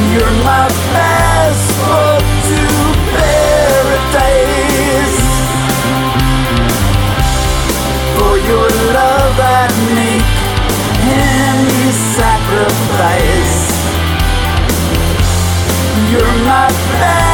You're my passport to paradise. For your love I'd make any sacrifice. You're my passport